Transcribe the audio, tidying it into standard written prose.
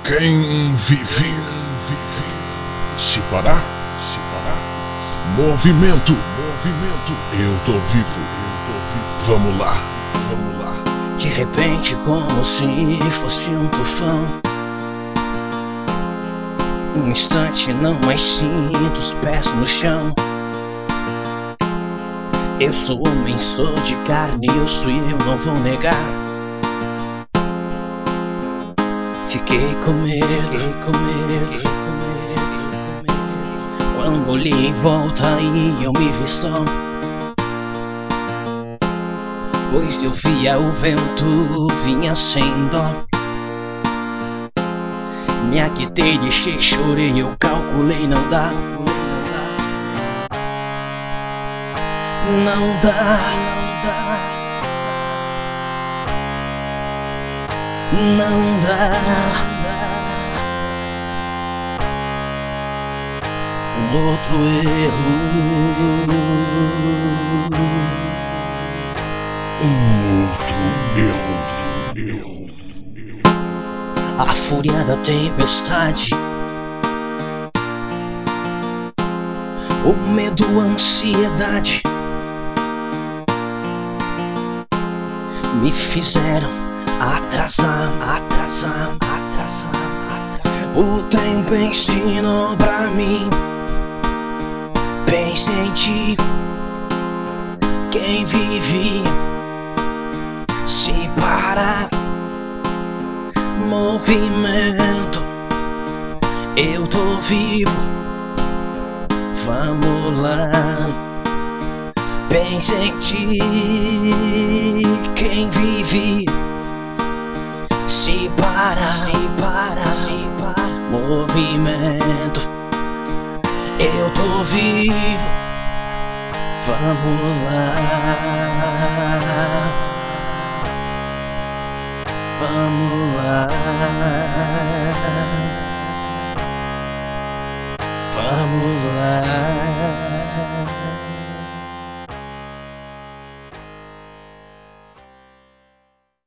Quem vive, se parar, movimento, eu tô vivo, vamos lá. De repente, como se fosse um tufão, um instante não mais sinto os pés no chão. Eu sou homem, sou de carne, eu sou e eu não vou negar. Fiquei com medo, quando olhei em volta e eu me vi só, pois eu via o vento vinha sem dó. Me aquietei, deixei, chorei, eu calculei, não dá. Não dá. Um outro erro. A fúria da tempestade, o medo, a ansiedade me fizeram atrasar. O tempo ensinou pra mim. Pense em ti, quem vive se parar. Movimento, eu tô vivo, vamos lá. Pense em ti, quem vive se parar. Movimento, eu tô vivo, vamos lá. Vamos lá. Vamos lá.